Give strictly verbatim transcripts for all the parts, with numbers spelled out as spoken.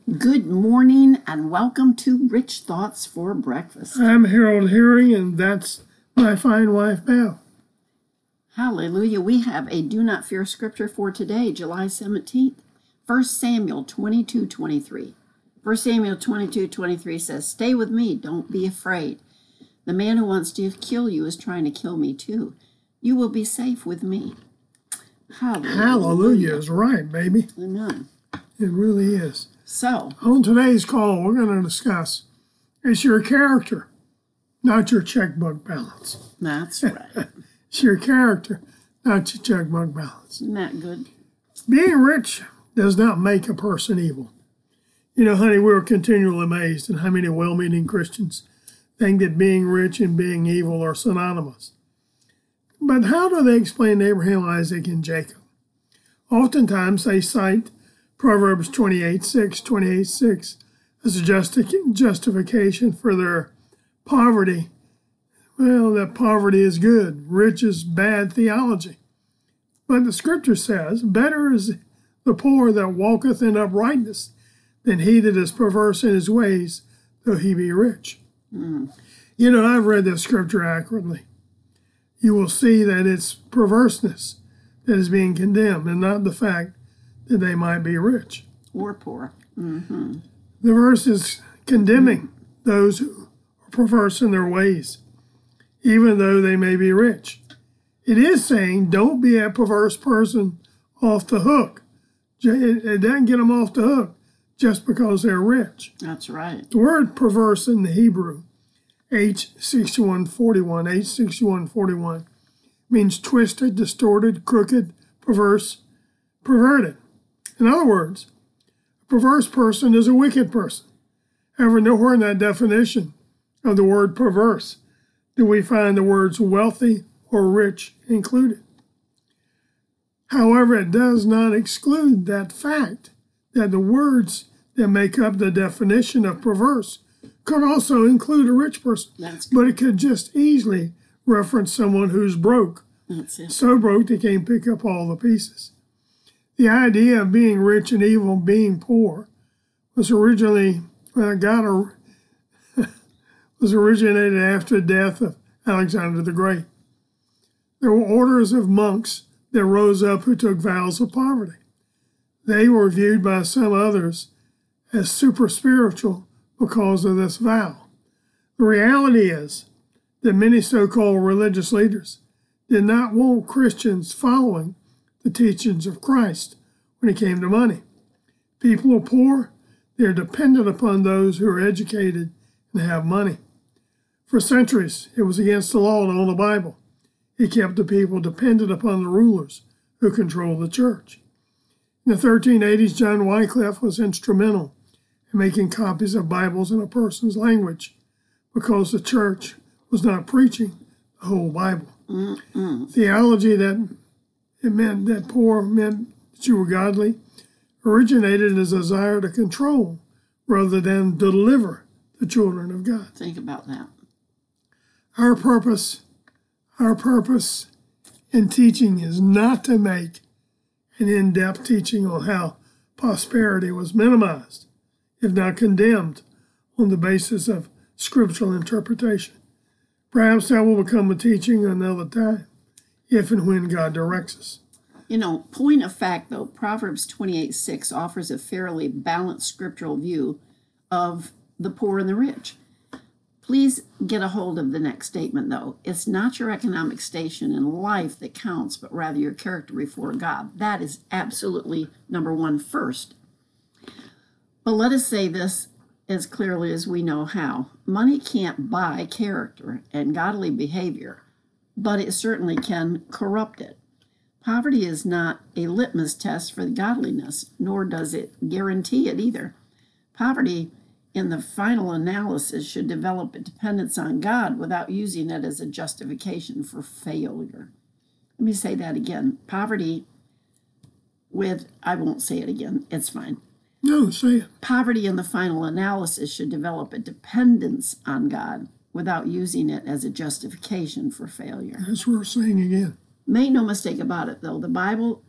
Good morning and welcome to Rich Thoughts for Breakfast. I'm Harold Herring, and that's my fine wife, Belle. Hallelujah. We have a Do Not Fear scripture for today, July seventeenth. First Samuel twenty-two twenty-three. First Samuel twenty-two twenty-three says, "Stay with me, don't be afraid. The man who wants to kill you is trying to kill me too. You will be safe with me." Hallelujah. Hallelujah is right, baby. Amen. It really is. So, on today's call, we're going to discuss it's your character, not your checkbook balance. That's right. It's your character, not your checkbook balance. Isn't that good? Being rich does not make a person evil. You know, honey, we're continually amazed at how many well-meaning Christians think that being rich and being evil are synonymous. But how do they explain Abraham, Isaac, and Jacob? Oftentimes they cite Proverbs twenty-eight six, twenty-eight six as a justi- justification for their poverty. Well, that poverty is good, rich is bad theology. But the scripture says, "Better is the poor that walketh in uprightness than he that is perverse in his ways, though he be rich." Mm. You know, I've read this scripture accurately. You will see that it's perverseness that is being condemned and not the fact that they might be rich or poor. Mm-hmm. The verse is condemning those who are perverse in their ways, even though they may be rich. It is saying, don't be a perverse person off the hook. It, it doesn't get them off the hook just because they're rich. That's right. The word perverse in the Hebrew, H sixty-one forty-one, H sixty-one forty-one, means twisted, distorted, crooked, perverse, perverted. In other words, a perverse person is a wicked person. However, nowhere in that definition of the word perverse do we find the words wealthy or rich included. However, it does not exclude that fact that the words that make up the definition of perverse could also include a rich person. That's but it could just easily reference someone who's broke. That's it. So broke they can't pick up all the pieces. The idea of being rich and evil, being poor, was originally uh, got a, was originated after the death of Alexander the Great. There were orders of monks that rose up who took vows of poverty. They were viewed by some others as super spiritual because of this vow. The reality is that many so-called religious leaders did not want Christians following the teachings of Christ when it came to money. People are poor, they're dependent upon those who are educated and have money. For centuries, it was against the law to own a Bible. It kept the people dependent upon the rulers who controlled the church. In the thirteen eighties, John Wycliffe was instrumental in making copies of Bibles in a person's language because the church was not preaching the whole Bible. Mm-mm. Theology that it meant that poor meant that you were godly originated as a desire to control rather than deliver the children of God. Think about that. Our purpose, our purpose in teaching is not to make an in-depth teaching on how prosperity was minimized, if not condemned, on the basis of scriptural interpretation. Perhaps that will become a teaching another time, if and when God directs us. You know, point of fact, though, Proverbs twenty-eight six offers a fairly balanced scriptural view of the poor and the rich. Please get a hold of the next statement, though. It's not your economic station in life that counts, but rather your character before God. That is absolutely number one first. But let us say this as clearly as we know how. Money can't buy character and godly behavior, but it certainly can corrupt it. Poverty is not a litmus test for godliness, nor does it guarantee it either. Poverty, in the final analysis, should develop a dependence on God without using it as a justification for failure. Let me say that again. Poverty with, I won't say it again, it's fine. No, say it. Poverty in the final analysis should develop a dependence on God without using it as a justification for failure. That's what we're saying again. Make no mistake about it, though. The Bible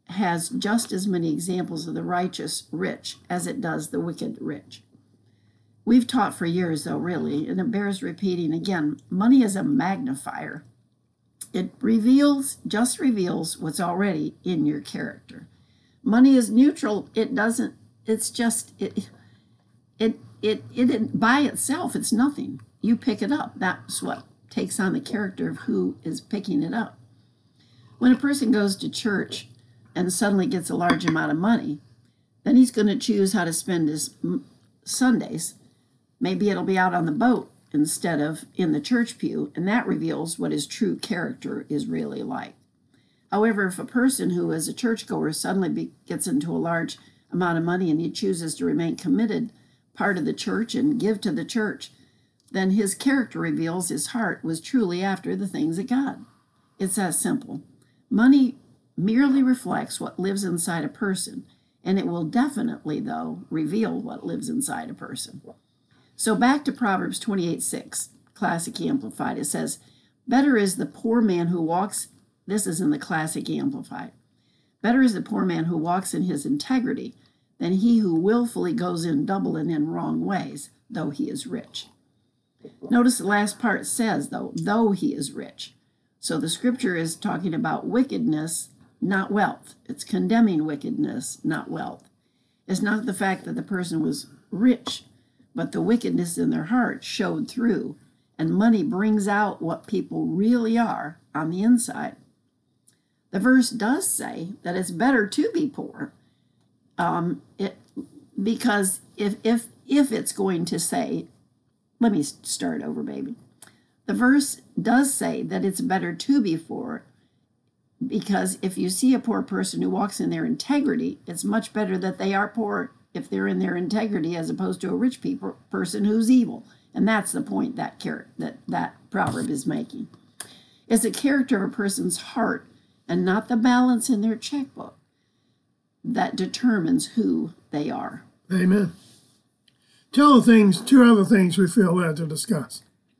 has just as many examples of the righteous rich as it does the wicked rich. We've taught for years, though, really, and it bears repeating again, money is a magnifier. It reveals, just reveals what's already in your character. Money is neutral. It doesn't, it's just, it, it, it, it, it by itself, it's nothing. You pick it up. That's what takes on the character of who is picking it up. When a person goes to church and suddenly gets a large amount of money, then he's going to choose how to spend his Sundays. Maybe it'll be out on the boat instead of in the church pew, and that reveals what his true character is really like. However, if a person who is a churchgoer suddenly be, gets into a large amount of money and he chooses to remain committed part of the church and give to the church, then his character reveals his heart was truly after the things of God. It's that simple. Money merely reflects what lives inside a person, and it will definitely, though, reveal what lives inside a person. So back to Proverbs twenty-eight six, Classic Amplified. It says, better is the poor man who walks, this is in the Classic Amplified, better is the poor man who walks in his integrity than he who willfully goes in double and in wrong ways, though he is rich. Notice the last part says, though, though he is rich. So the scripture is talking about wickedness, not wealth. It's condemning wickedness, not wealth. It's not the fact that the person was rich, but the wickedness in their heart showed through, and money brings out what people really are on the inside. The verse does say that it's better to be poor, um, it, because if if if it's going to say, let me start over, baby. The verse does say that it's better to be poor, because if you see a poor person who walks in their integrity, it's much better that they are poor if they're in their integrity as opposed to a rich people, person who's evil. And that's the point that, char- that that proverb is making. It's the character of a person's heart and not the balance in their checkbook that determines who they are. Amen. Two other things, two other things we feel led to discuss.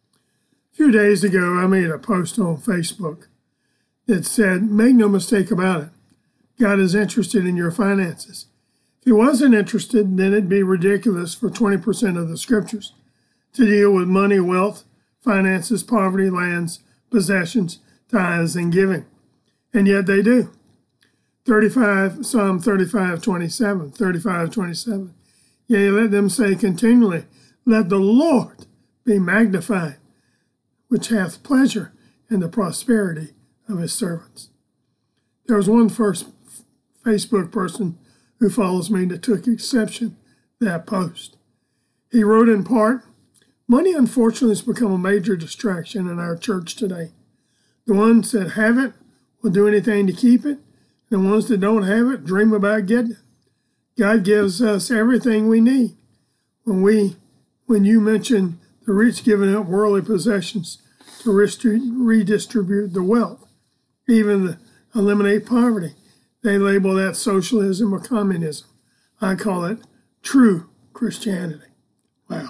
A few days ago, I made a post on Facebook that said, make no mistake about it, God is interested in your finances. If he wasn't interested, then it'd be ridiculous for twenty percent of the scriptures to deal with money, wealth, finances, poverty, lands, possessions, tithes, and giving. And yet they do. thirty-five, Psalm thirty-five, twenty-seven, thirty-five, twenty-seven. Yea, let them say continually, let the Lord be magnified, which hath pleasure in the prosperity of his servants. There was one first Facebook person who follows me that took exception to that post. He wrote in part, money unfortunately has become a major distraction in our church today. The ones that have it will do anything to keep it. The ones that don't have it dream about getting it. God gives us everything we need. When we, when you mention the rich giving up worldly possessions to redistribute the wealth, even the eliminate poverty, they label that socialism or communism. I call it true Christianity. Wow.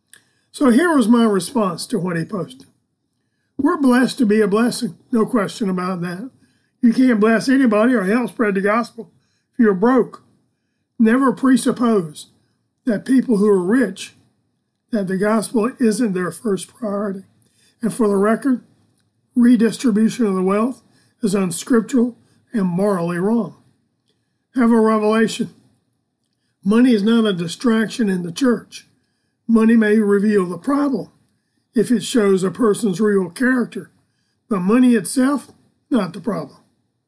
So here was my response to what he posted. We're blessed to be a blessing, no question about that. You can't bless anybody or help spread the gospel if you're broke. Never presuppose that people who are rich, that the gospel isn't their first priority. And for the record, redistribution of the wealth is unscriptural and morally wrong. Have a revelation. Money is not a distraction in the church. Money may reveal the problem if it shows a person's real character, but money itself, not the problem.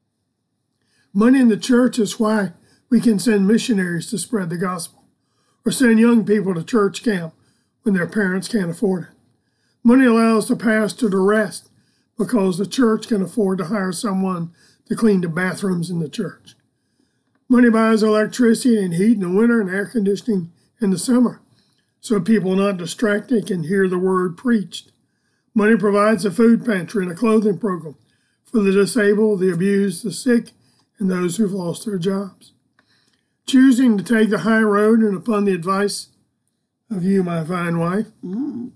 Money in the church is why we can send missionaries to spread the gospel, or send young people to church camp when their parents can't afford it. Money allows the pastor to rest because the church can afford to hire someone to clean the bathrooms in the church. Money buys electricity and heat in the winter and air conditioning in the summer, so people not distracted can hear the word preached. Money provides a food pantry and a clothing program for the disabled, the abused, the sick, and those who've lost their jobs. Choosing to take the high road and upon the advice of you, my fine wife, mm.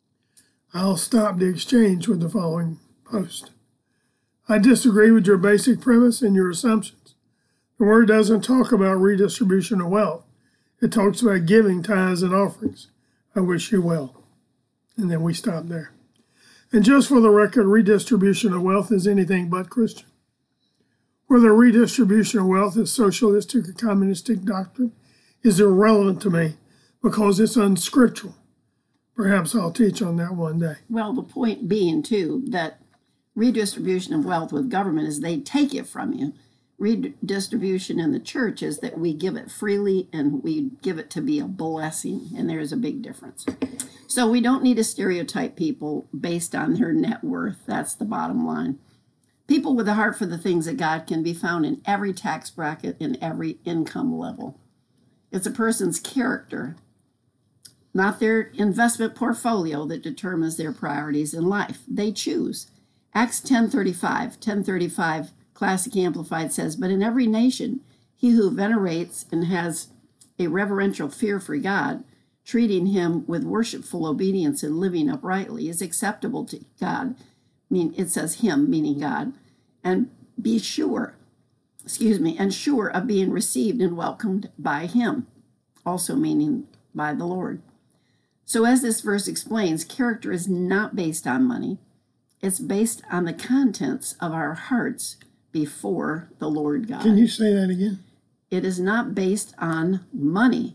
I'll stop the exchange with the following post. I disagree with your basic premise and your assumptions. The word doesn't talk about redistribution of wealth. It talks about giving tithes and offerings. I wish you well. And then we stop there. And just for the record, redistribution of wealth is anything but Christian. Whether redistribution of wealth is socialistic or communistic doctrine is irrelevant to me because it's unscriptural. Perhaps I'll teach on that one day. Well, the point being, too, that redistribution of wealth with government is they take it from you. Redistribution in the church is that we give it freely and we give it to be a blessing, and there's a big difference. So we don't need to stereotype people based on their net worth. That's the bottom line. People with a heart for the things of God can be found in every tax bracket and every income level. It's a person's character, not their investment portfolio, that determines their priorities in life. They choose. Acts ten thirty-five, ten thirty-five Classic Amplified says, "But in every nation, he who venerates and has a reverential fear for God, treating him with worshipful obedience and living uprightly, is acceptable to God." I mean, it says him, meaning God. "And be sure, excuse me, and sure of being received and welcomed by him," also meaning by the Lord. So as this verse explains, character is not based on money. It's based on the contents of our hearts before the Lord God. Can you say that again? It is not based on money.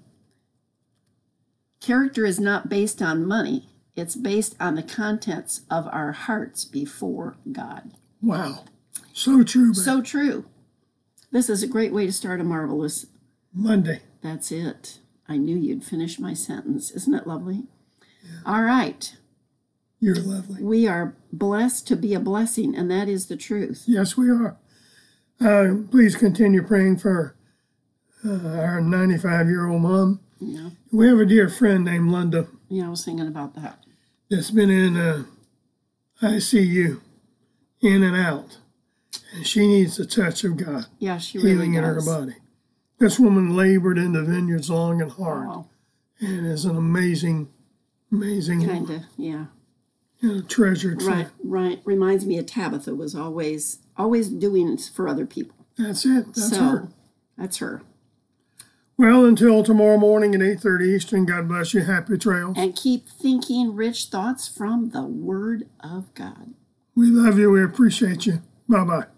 Character is not based on money. It's based on the contents of our hearts before God. Wow. So true. Babe. So true. This is a great way to start a marvelous Monday. That's it. I knew you'd finish my sentence. Isn't it lovely? Yeah. All right. You're lovely. We are blessed to be a blessing, and that is the truth. Yes, we are. Uh, please continue praying for uh, our ninety-five-year-old mom. Yeah. We have a dear friend named Linda. Yeah, I was thinking about that. That's been in uh, I C U, in and out. And she needs the touch of God. Yeah, she really healing in her does. body. This woman labored in the vineyards long and hard. Wow. And is an amazing, amazing Kind of, yeah. and a treasured Right, friend. right. Reminds me of Tabitha, was always always doing for other people. That's it. That's so, her. That's her. Well, until tomorrow morning at eight thirty Eastern, God bless you. Happy trails. And keep thinking rich thoughts from the Word of God. We love you. We appreciate you. Bye-bye.